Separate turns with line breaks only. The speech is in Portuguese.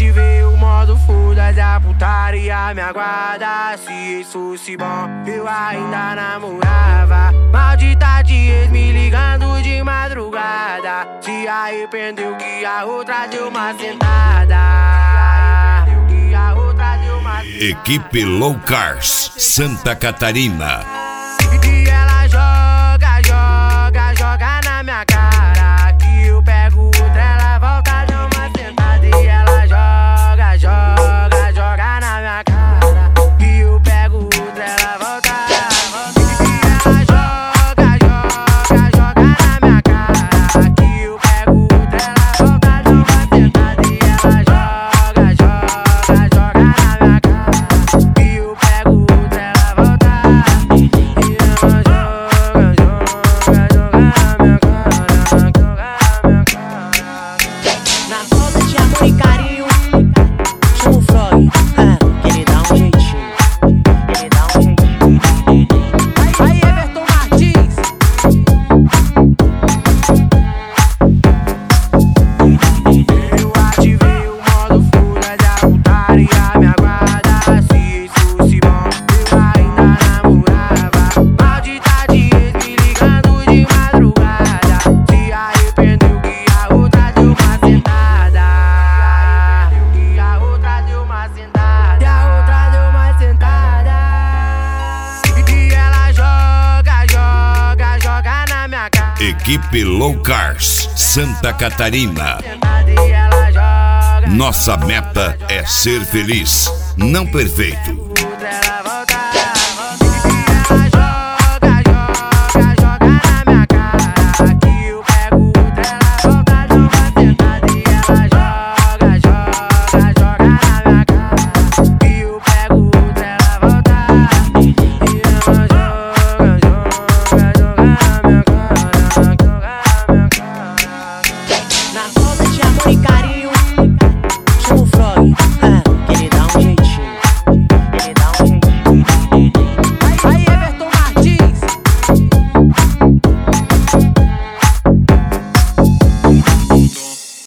ativei o modo foda-se, a putaria me aguarda. Se isso fosse bom, eu ainda namorava. Maldita de ex me ligando de madrugada. Se arrependeu que a outra deu uma sentada.
Equipe Low Cars, Santa Catarina.
E ela joga na minha cara. Que eu pego outra, ela volta, deu uma sentada. E ela joga na minha cara. Que eu pego outra, ela volta. E ela joga na minha cara. Que eu pego outra, ela volta, deu uma sentada. E ela joga na minha cara. Que eu pego outra, ela volta.
Na falta de amor e carinho, chama o Frog, que ele dá um jeitinho. Ele dá um jeitinho.
Aí, Everton Martins. Eu ativei o modo foda-se, a putaria me aguarda. Se isso fosse bom, eu ainda namorava. Maldita de ex me ligando de madrugada. Se arrependeu que a outra deu uma sentada. Que a outra deu uma sentada. Que a outra deu uma sentada. E ela joga na minha cara.
Equipe Low Cars, Santa Catarina.
E ela joga.
Nossa meta é ser feliz, não perfeito.
Outra ela